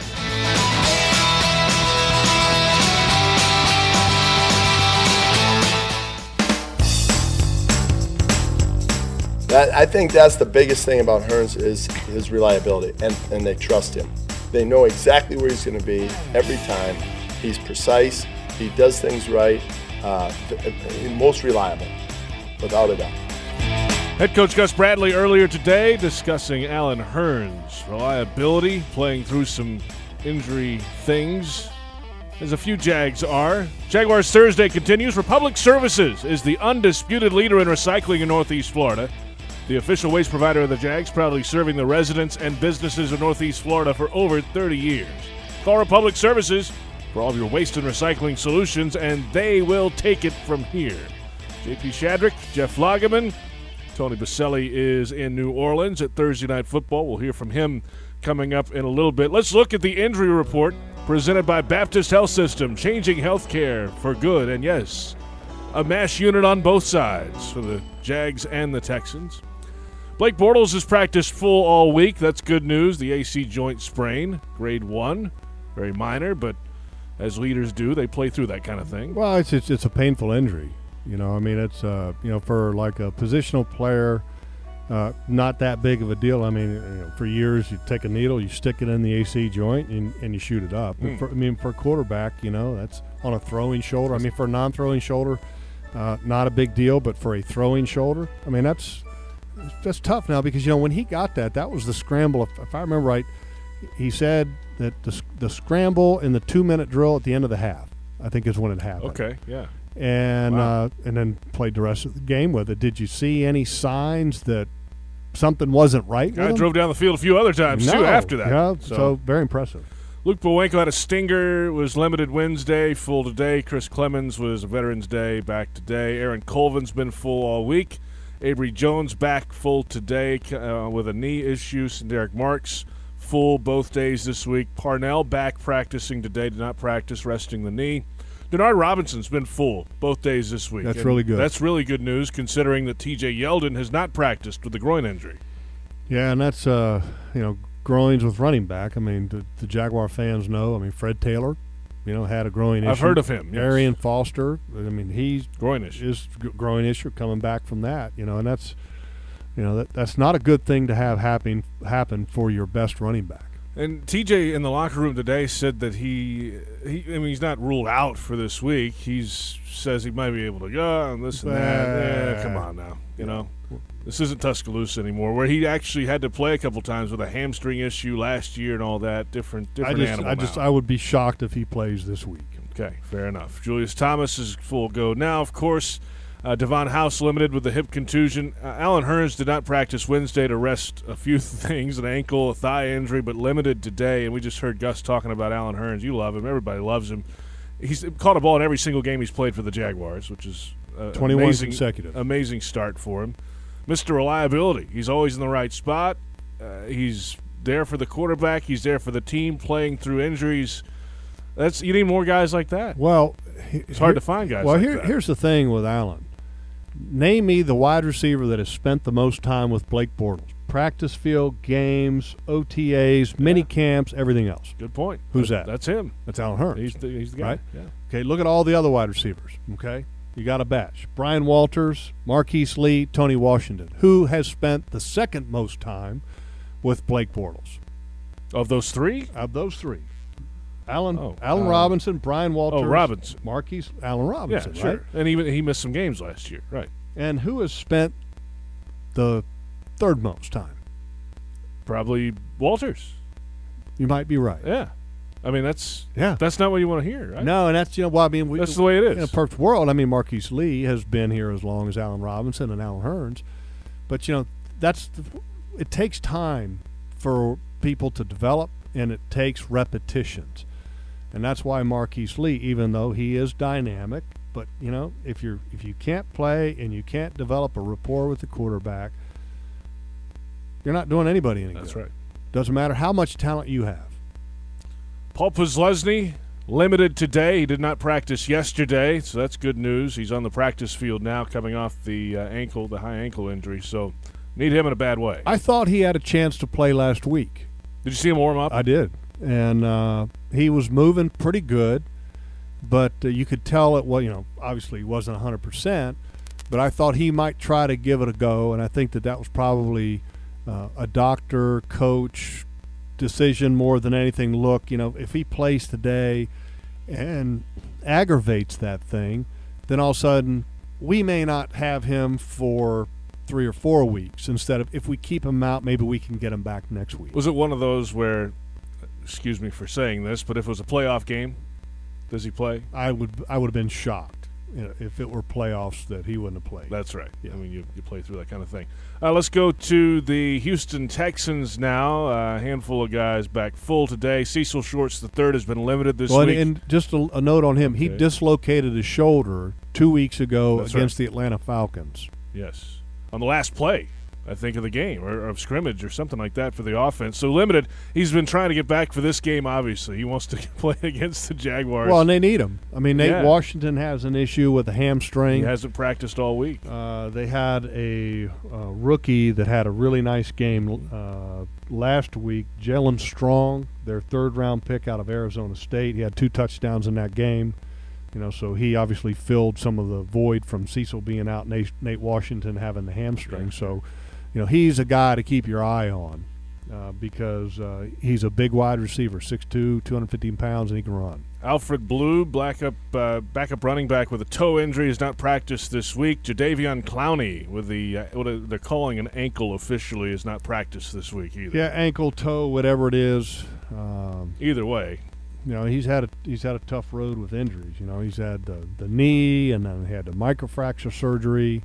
That, I think that's the biggest thing about Hearns is his reliability, and, and they trust him. They know exactly where he's going to be every time. He's precise. He does things right. Uh, most reliable, without a doubt. Head coach Gus Bradley earlier today discussing Allen Hearns' reliability, playing through some injury things, as a few Jags are. Jaguars Thursday continues. Republic Services is the undisputed leader in recycling in Northeast Florida. The official waste provider of the Jags, proudly serving the residents and businesses of Northeast Florida for over thirty years. Call Republic Services for all of your waste and recycling solutions, and they will take it from here. J P Shadrick, Jeff Lageman. Tony Baselli is in New Orleans at Thursday Night Football. We'll hear from him coming up in a little bit. Let's look at the injury report presented by Baptist Health System, changing healthcare for good. And yes, a mash unit on both sides for the Jags and the Texans. Blake Bortles has practiced full all week. That's good news. The A C joint sprain, grade one, very minor, but as leaders do, they play through that kind of thing. Well, it's it's, it's a painful injury. You know, I mean, it's uh, you know, for like a positional player, uh, not that big of a deal. I mean, you know, for years you take a needle, you stick it in the A C joint, and, and you shoot it up. Mm. For, I mean, for a quarterback, you know, that's on a throwing shoulder. I mean, for a non-throwing shoulder, uh, not a big deal, but for a throwing shoulder, I mean, that's that's tough now because you know when he got that, that was the scramble. If, if I remember right, he said that the the scramble in the two-minute drill at the end of the half, I think, is when it happened. Okay, yeah. And Wow. uh, and then played the rest of the game with it. Did you see any signs that something wasn't right? Guy with him? drove down the field a few other times, no. too, after that. Yeah, so. so very impressive. Luke Bowenko had a stinger, was limited Wednesday, full today. Chris Clemens was Veterans Day, back today. Aaron Colvin's been full all week. Avery Jones back full today uh, with a knee issue. Derek Marks full both days this week. Parnell back practicing today, did not practice, resting the knee. Denard Robinson's been full both days this week. That's and really good. That's really good news considering that T J Yeldon has not practiced with the groin injury. Yeah, and that's uh, you know groins with running back. I mean, the, the Jaguar fans know. I mean, Fred Taylor, you know, had a groin issue. I've heard of him. Yes. Arian Foster. I mean, he's Groin issue. is g- groin issue coming back from that. You know, and that's you know that that's not a good thing to have happen happen for your best running back. And T J in the locker room today said that he, he I mean, he's not ruled out for this week. He says he might be able to go and this and that. Uh, Yeah, come on now. You know, this isn't Tuscaloosa anymore, where he actually had to play a couple times with a hamstring issue last year and all that. Different, I different just, animal I just, now. I would be shocked if he plays this week. Okay, fair enough. Julius Thomas is full go now, of course. Uh, Devon House limited with the hip contusion. Uh, Alan Hearns did not practice Wednesday to rest a few things, an ankle, a thigh injury, but limited today. And we just heard Gus talking about Alan Hearns. You love him. Everybody loves him. He's caught a ball in every single game he's played for the Jaguars, which is uh, twenty-one amazing, consecutive. amazing start for him. Mister Reliability. He's always in the right spot. Uh, he's there for the quarterback. He's there for the team, playing through injuries. That's you need more guys like that. Well, It's hard to find guys Well, like here, that. here's the thing with Allen. Name me the wide receiver that has spent the most time with Blake Bortles. Practice field, games, O T As, mini camps, everything else. Good point. Who's That- that? That's him. That's Allen Hearns. He's the, he's the guy. Right? Yeah. Okay, look at all the other wide receivers. Okay, you got a batch. Brian Walters, Marquise Lee, Tony Washington. Who has spent the second most time with Blake Bortles? Of those three? Of those three, Allen, Oh, Allen um, Robinson, Brian Walters, Oh, Robinson. Marquise, Allen Yeah, Robinson, sure. right? And even he missed some games last year. Right. And who has spent the third most time? Probably Walters. You might be right. Yeah. I mean, that's Yeah. that's not what you want to hear, right? No, and that's you know well, I mean we, That's the way it is. in a perfect world. I mean Marquise Lee has been here as long as Allen Robinson and Allen Hearns, but you know that's the, it takes time for people to develop, and it takes repetitions, and that's why Marquise Lee, even though he is dynamic, but you know if you're if you can't play and you can't develop a rapport with the quarterback, you're not doing anybody any That's good. right. Doesn't matter how much talent you have. Paul Posluszny, limited today. He did not practice yesterday, so that's good news. He's on the practice field now, coming off the uh, ankle, the high ankle injury. So need him in a bad way. I thought he had a chance to play last week. Did you see him warm up? I did, and uh, he was moving pretty good, but uh, you could tell it. Well, you know, obviously he wasn't one hundred percent, but I thought he might try to give it a go, and I think that that was probably uh, a doctor, coach decision more than anything. Look, you know, if he plays today and aggravates that thing, then all of a sudden we may not have him for three or four weeks. Instead of if we keep him out, maybe we can get him back next week. Was it one of those where, excuse me for saying this, but if it was a playoff game, does he play? I would I would have been shocked, you know, if it were playoffs that he wouldn't have played. That's right. Yeah. I mean, you, you play through that kind of thing. Uh, let's go to the Houston Texans now. A handful of guys back full today. Cecil Shorts the third has been limited this well, week. and, and just a, a note on him: he Okay. dislocated his shoulder two weeks ago That's against right. the Atlanta Falcons. Yes. On the last play, I think, of the game, or, or of scrimmage or something like that for the offense. So limited. He's been trying to get back for this game, obviously. He wants to play against the Jaguars. Well, and they need him. I mean, Nate Yeah. Washington has an issue with a hamstring. He hasn't practiced all week. Uh, they had a uh, rookie that had a really nice game uh, last week, Jalen Strong, their third-round pick out of Arizona State. He had two touchdowns in that game. You know, so he obviously filled some of the void from Cecil being out, Nate, Nate Washington having the hamstring. Yeah. So, you know, he's a guy to keep your eye on uh, because uh, he's a big wide receiver, six two, two hundred fifteen pounds, and he can run. Alfred Blue, backup, uh, backup running back with a toe injury, has not practiced this week. Jadeveon Clowney, with the uh, what they're calling an ankle officially, has not practiced this week either. Yeah, ankle, toe, whatever it is. Um, Either way. You know, he's had a he's had a tough road with injuries. You know, he's had the, the knee, and then he had the microfracture surgery,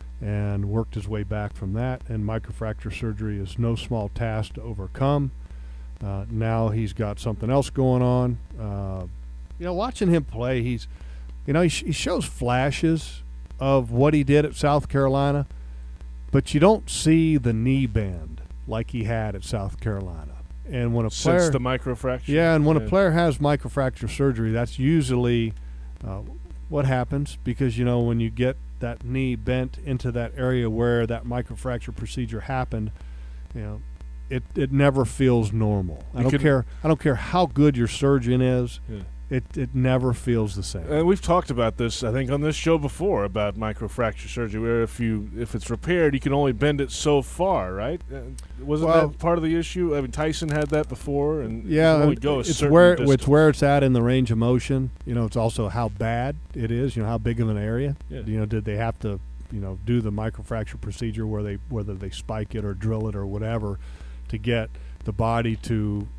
and worked his way back from that. And microfracture surgery is no small task to overcome. Uh, now he's got something else going on. Uh, you know, watching him play, he's, you know, he, sh- he shows flashes of what he did at South Carolina, but you don't see the knee bend like he had at South Carolina. And when a player Since the microfracture? yeah, and when yeah. a player has microfracture surgery, that's usually uh, what happens because, you know, when you get that knee bent into that area where that microfracture procedure happened, you know, it, it never feels normal. I You don't could- care I don't care how good your surgeon is. Yeah. It it never feels the same. And we've talked about this, I think, on this show before about microfracture surgery, where if you if it's repaired, you can only bend it so far, right? Uh, wasn't Well- that part of the issue? I mean, Tyson had that before, and Yeah, you can only go a it's certain where distance. it's where it's at in the range of motion. You know, it's also how bad it is. You know, how big of an area. Yeah. You know, did they have to, you know, do the microfracture procedure where they whether they spike it or drill it or whatever, to get the body to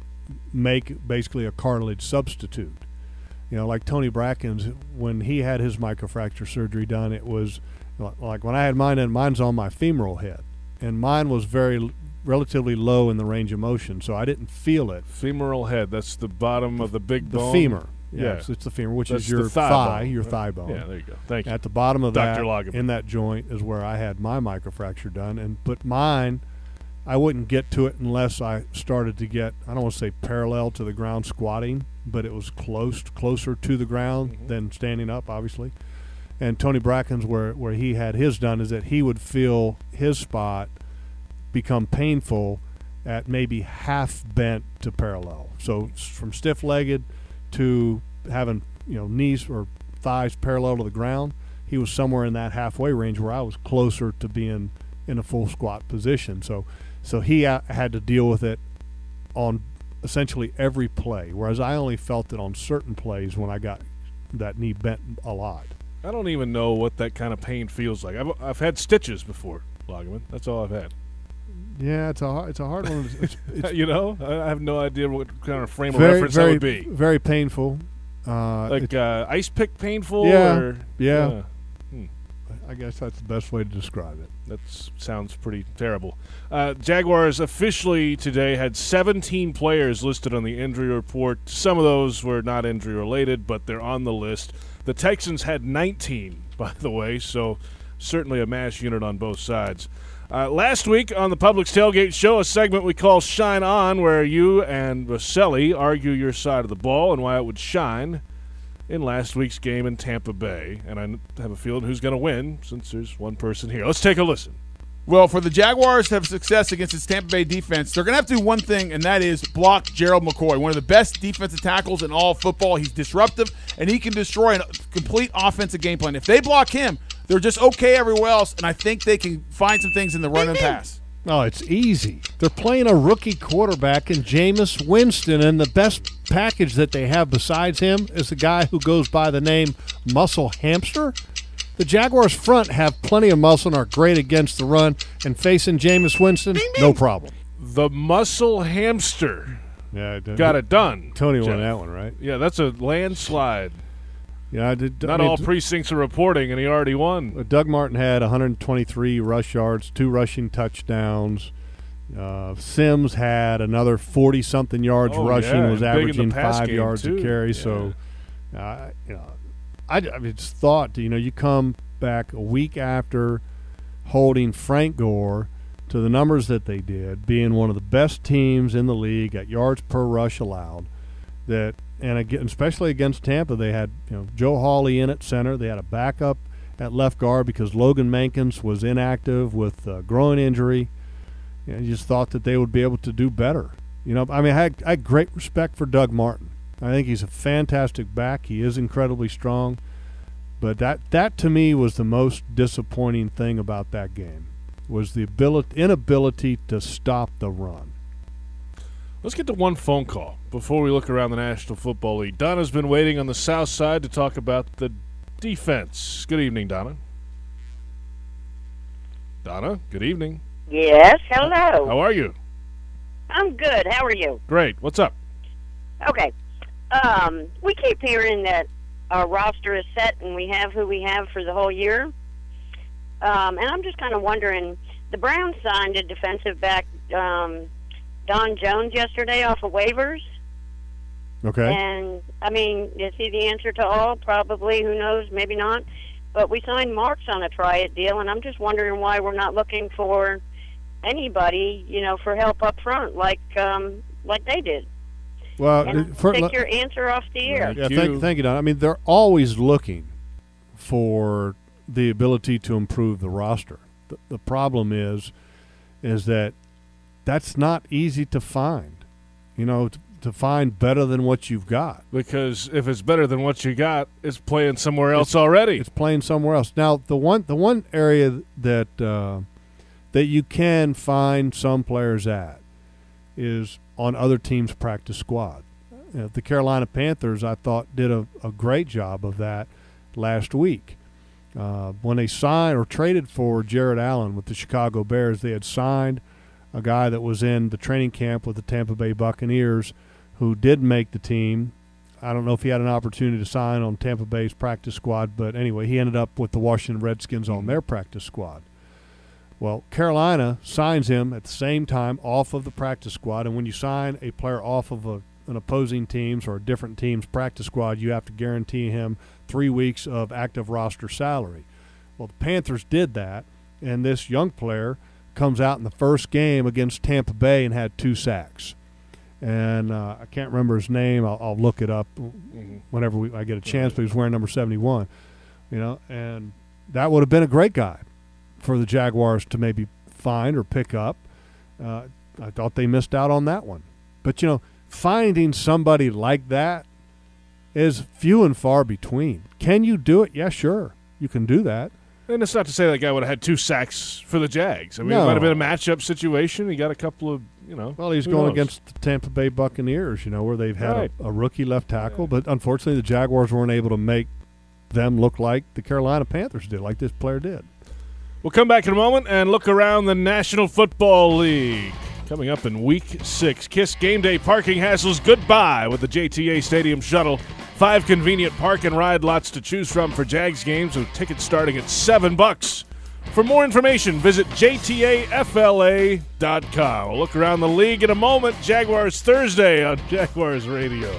make basically a cartilage substitute. You know, like Tony Brackens, when he had his microfracture surgery done, it was like when I had mine, and mine's on my femoral head, and mine was very relatively low in the range of motion, so I didn't feel it. Femoral head, that's the bottom of the big The bone. femur, Yeah. yes, it's the femur, which That's is your the thigh thigh, bone. your Uh, thigh bone. Yeah, there you go. Thank you. At the bottom of Doctor that, Lagerman. in that joint, is where I had my microfracture done, and but mine, I wouldn't get to it unless I started to get, I don't want to say parallel to the ground squatting, but it was close, closer to the ground Mhm. than standing up, obviously. And Tony Brackens, where where he had his done, is that he would feel his spot become painful at maybe half bent to parallel. So s- from stiff-legged to having, you know, knees or thighs parallel to the ground, he was somewhere in that halfway range where I was closer to being in a full squat position. So so he uh, had to deal with it on essentially every play, whereas I only felt it on certain plays when I got that knee bent a lot. I don't even know what that kind of pain feels like. I've, I've had stitches before, Lagerman. That's all I've had. Yeah, it's a hard, it's a hard one. It's, it's you know, I I have no idea what kind of frame of very reference very that would be. very painful. Uh, Like it- uh, ice pick painful? Yeah, Or, yeah. I guess that's the best way to describe it. That sounds pretty terrible. Uh, Jaguars officially today had seventeen players listed on the injury report. Some of those were not injury related, but they're on the list. The Texans had nineteen, by the way, so certainly a mass unit on both sides. Uh, last week on the Publix Tailgate Show, a segment we call Shine On, where you and Vaselli argue your side of the ball and why it would shine in last week's game in Tampa Bay. And I have a feeling who's going to win, since there's one person here. Let's take a listen. Well, for the Jaguars to have success against this Tampa Bay defense, they're going to have to do one thing, and that is block Gerald McCoy, one of the best defensive tackles in all of football. He's disruptive, and he can destroy a complete offensive game plan. If they block him, they're just okay everywhere else, and I think they can find some things in the run and pass. No, it's easy. They're playing a rookie quarterback in Jameis Winston, and the best package that they have besides him is the guy who goes by the name Muscle Hamster. The Jaguars front have plenty of muscle and are great against the run, and facing Jameis Winston, no problem. The Muscle Hamster Yeah, got it done. Tony won Jeff. that one, right? Yeah, that's a landslide. Yeah, I did. Not I mean, all precincts are reporting, and he already won. Doug Martin had one hundred twenty-three rush yards, two rushing touchdowns. Uh, Sims had another forty-something yards Oh, rushing, yeah, was and big in the averaging pass five game, yards too. a carry. Yeah. So, uh, you know, I, I mean, just thought, you know, you come back a week after holding Frank Gore to the numbers that they did, being one of the best teams in the league at yards per rush allowed, that and again, especially against Tampa, they had, you know, Joe Hawley in at center. They had a backup at left guard because Logan Mankins was inactive with a groin injury. You know, you just thought that they would be able to do better. You know, I mean, I had, I had great respect for Doug Martin. I think he's a fantastic back. He is incredibly strong. But that, that to me was the most disappointing thing about that game, was the ability, inability to stop the run. Let's get to one phone call before we look around the National Football League. Donna's been waiting on the south side to talk about the defense. Good evening, Donna. Donna, good evening. Yes, hello. How are you? I'm good. How are you? Great. What's up? Okay. Um, we keep hearing that our roster is set and we have who we have for the whole year. Um, and I'm just kind of wondering, the Browns signed a defensive back, um, Don Jones, yesterday off of waivers. Okay. And, I mean, is he the answer to all? Probably. Who knows? Maybe not. But we signed Marks on a try-it deal, and I'm just wondering why we're not looking for anybody, you know, for help up front like um, like they did. Well, and for, take your answer off the air. Thank yeah, you. thank, thank you, Don. I mean, they're always looking for the ability to improve the roster. The, the problem is, is that that's not easy to find. You know, to, to find better than what you've got. Because if it's better than what you got, it's playing somewhere else already. It's playing somewhere else. Now, the one the one area that uh, that you can find some players at is on other teams' practice squad. You know, the Carolina Panthers, I thought, did a, a great job of that last week. Uh, when they signed or traded for Jared Allen with the Chicago Bears, they had signed a guy that was in the training camp with the Tampa Bay Buccaneers who did make the team. I don't know if he had an opportunity to sign on Tampa Bay's practice squad, but anyway, he ended up with the Washington Redskins on their practice squad. Well, Carolina signs him at the same time off of the practice squad, and when you sign a player off of a, an opposing team's or a different team's practice squad, you have to guarantee him three weeks of active roster salary. Well, the Panthers did that, and this young player comes out in the first game against Tampa Bay and had two sacks. And uh, I can't remember his name. I'll, I'll look it up whenever we, I get a chance, but he was wearing number seventy-one. You know, and that would have been a great guy for the Jaguars to maybe find or pick up. Uh, I thought they missed out on that one. But, you know, finding somebody like that is few and far between. Can you do it? Yeah, sure. You can do that. And it's not to say that guy would have had two sacks for the Jags. I mean, No. it might have been a matchup situation. He got a couple of, you know. Well, he's who going knows? against the Tampa Bay Buccaneers, you know, where they've had Right. a, a rookie left tackle. But unfortunately, the Jaguars weren't able to make them look like the Carolina Panthers did, like this player did. We'll come back in a moment and look around the National Football League. Coming up in Week six, Kiss Game Day parking hassles goodbye with the J T A Stadium Shuttle. Five convenient park and ride lots to choose from for Jags games with tickets starting at seven bucks. For more information, visit J T A F L A dot com. We'll look around the league in a moment. Jaguars Thursday on Jaguars Radio.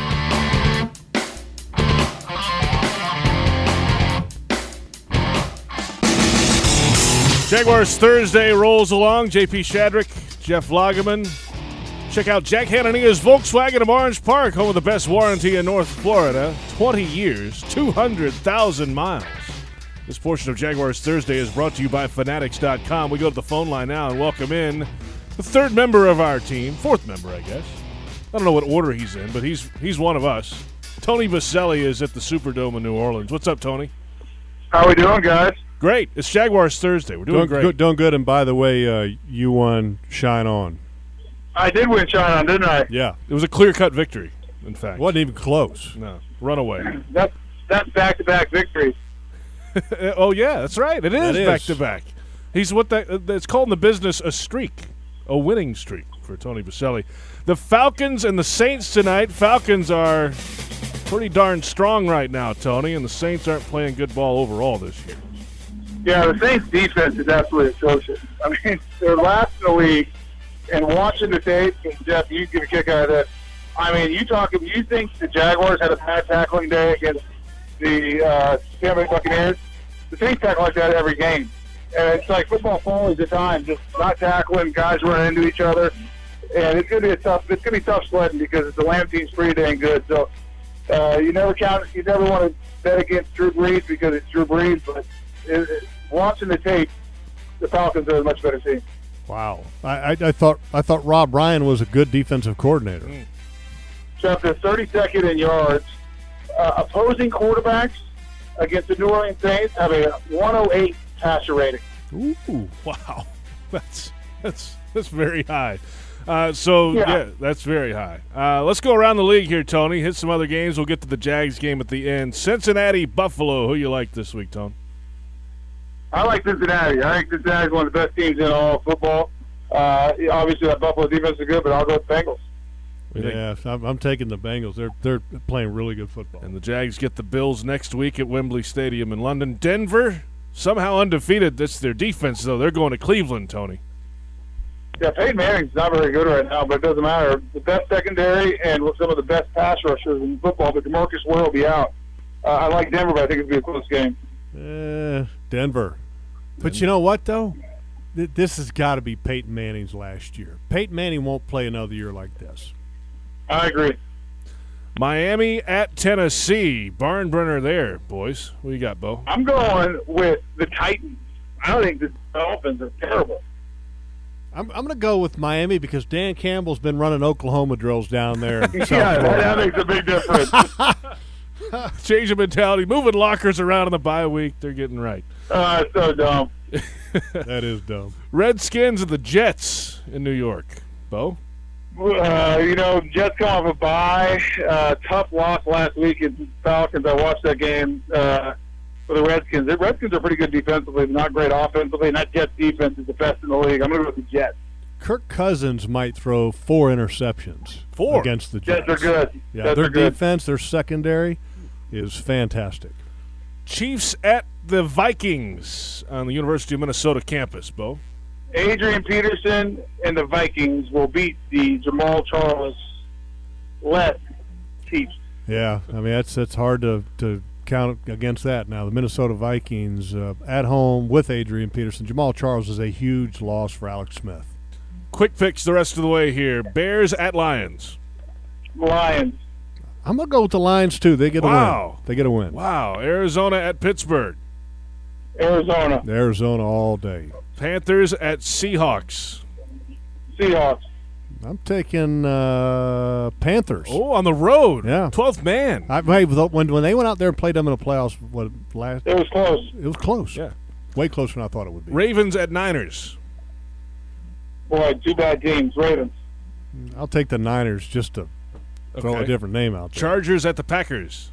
Jaguars Thursday rolls along. J P Shadrick, Jeff Lageman. Check out Jack Hanania's Volkswagen of Orange Park, home of the best warranty in North Florida. twenty years, two hundred thousand miles. This portion of Jaguars Thursday is brought to you by Fanatics dot com. We go to the phone line now and welcome in the third member of our team, fourth member, I guess. I don't know what order he's in, but he's he's one of us. Tony Vaselli is at the Superdome in New Orleans. What's up, Tony? How we doing, guys? Great. It's Jaguars Thursday. We're doing, Doing great. good, doing good. And by the way, uh, you won Shine On. I did win Shine On, didn't I? Yeah. It was a clear-cut victory, in fact. Wasn't even close. No. Runaway. That's that's back-to-back victories. Oh, yeah, that's right. It is That is. back-to-back. He's what that, it's called in the business a streak, a winning streak for Tony Vaselli. The Falcons and the Saints tonight. Falcons are pretty darn strong right now, Tony, and the Saints aren't playing good ball overall this year. Yeah, the Saints' defense is absolutely atrocious. I mean, they're last in the league, and watching the tape, and Jeff, you get a kick out of this. I mean, you talk. You think the Jaguars had a bad tackling day against the uh, Tampa Bay Buccaneers. The Saints tackle like that every game. And it's like football falls at times, just not tackling, guys running into each other. And it's gonna be a tough it's gonna be tough sledding because the Lamb team's pretty dang good. So uh, you never count you never want to bet against Drew Brees because it's Drew Brees, but it, it, watching the tape, the Falcons are a much better team. Wow, I, I, I thought I thought Rob Ryan was a good defensive coordinator. Mm. Jeff, they're thirty-second in yards. Uh, opposing quarterbacks against the New Orleans Saints have a one oh eight passer rating. Ooh, wow, that's that's that's very high. Uh, so Yeah. yeah. that's very high. Uh, let's go around the league here, Tony. Hit some other games. We'll get to the Jags game at the end. Cincinnati, Buffalo. Who you like this week, Tony? I like Cincinnati. I think Cincinnati is one of the best teams in all of football. Uh, obviously, that Buffalo defense is good, but I'll go with Bengals. Yeah, I'm, I'm taking the Bengals. They're they're playing really good football. And the Jags get the Bills next week at Wembley Stadium in London. Denver, somehow undefeated. That's their defense, though. They're going to Cleveland, Tony. Yeah, Peyton Manning's not very good right now, but it doesn't matter. The best secondary and some of the best pass rushers in football, but DeMarcus Ware will be out. Uh, I like Denver, but I think it'll be a close game. Uh, Denver. But you know what, though? Th- This has got to be Peyton Manning's last year. Peyton Manning won't play another year like this. I agree. Miami at Tennessee. Barn burner there, boys. What do you got, Bo? I'm going with the Titans. I don't think the Dolphins are terrible. I'm, I'm going to go with Miami because Dan Campbell's been running Oklahoma drills down there. in South Yeah, Florida. that makes a big difference. Change of mentality. Moving lockers around in the bye week. They're getting right. Uh, it's so dumb. That is dumb. Redskins and the Jets in New York. Bo? Uh, you know, Jets come off a bye. Uh, tough loss last week in Falcons. I watched that game uh, for the Redskins. The Redskins are pretty good defensively, but not great offensively, and that Jets defense is the best in the league. I'm going to go with the Jets. Kirk Cousins might throw four interceptions Four? against the Jets. Jets are good. Yeah, Jets their are good. defense, their secondary is fantastic. Chiefs at the Vikings on the University of Minnesota campus, Bo. Adrian Peterson and the Vikings will beat the Jamal Charles-led Chiefs. Yeah, I mean that's that's hard to, to count against that. Now the Minnesota Vikings uh, at home with Adrian Peterson. Jamal Charles is a huge loss for Alex Smith. Quick picks the rest of the way here. Bears at Lions. Lions. I'm gonna go with the Lions too. They get a Wow. win. They get a win. Wow. Arizona at Pittsburgh. Arizona. Arizona all day. Panthers at Seahawks. Seahawks. I'm taking uh, Panthers. Oh, on the road. Yeah. twelfth man. I, hey, when when they went out there and played them in the playoffs, what last? It was close. It was close. Yeah. Way closer than I thought it would be. Ravens at Niners. Boy, two bad teams. Ravens. I'll take the Niners just to throw Okay. a different name out there. Chargers at the Packers.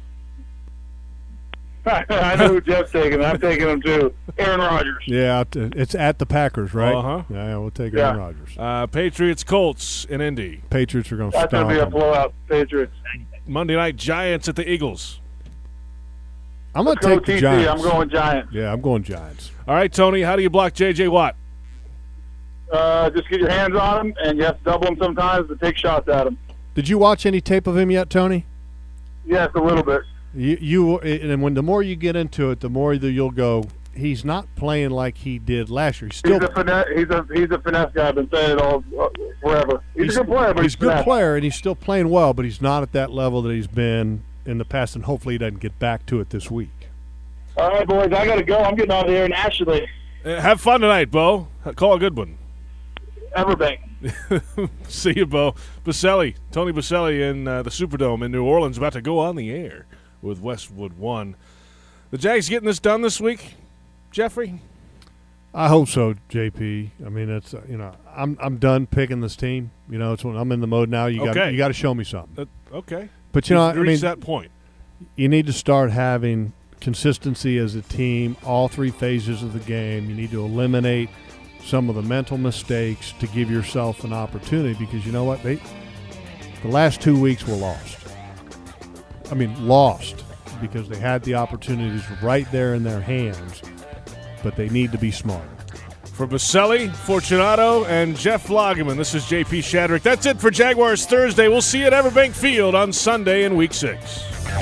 I know who Jeff's taking. I'm taking them too. Aaron Rodgers. Yeah, it's at the Packers, right? Uh-huh. Yeah, yeah, we'll take Yeah. Aaron Rodgers. Uh, Patriots Colts in Indy. Patriots are going to That's stomp going to be a them. blowout. Patriots. Monday night Giants at the Eagles. I'm going to Go take the T C. Giants. I'm going Giants. Yeah, I'm going Giants. All right, Tony, how do you block J J Watt? Uh, just get your hands on him, and you have to double him sometimes to take shots at him. Did you watch any tape of him yet, Tony? Yes, a little bit. You, you and when the more you get into it, the more that you'll go. He's not playing like he did last year. He's still He's a finesse. He's a he's a finesse guy. I've been saying it all uh, forever. He's, a good player, but he's he's, a good finesse. player, and he's still playing well, but he's not at that level that he's been in the past, and hopefully he doesn't get back to it this week. All right, boys, I got to go. I'm getting out of here nationally. Uh, have fun tonight, Bo. Call a good one. Everbank. See you, Bo. Baselli, Tony Baselli in uh, the Superdome in New Orleans, about to go on the air with Westwood One. The Jags getting this done this week, Jeffrey? I hope so, J P. I mean, it's uh, you know, I'm I'm done picking this team. You know, it's when I'm in the mode now. You got Okay. you got to show me something. Uh, okay. But you know, I You've reached mean, that point. you need to start having consistency as a team, all three phases of the game. You need to eliminate some of the mental mistakes to give yourself an opportunity, because you know what? They the last two weeks were lost. I mean, lost because they had the opportunities right there in their hands, but they need to be smarter. For Baselli, Fortunato, and Jeff Lageman, this is J P Shadrick. That's it for Jaguars Thursday. We'll see you at Everbank Field on Sunday in Week six.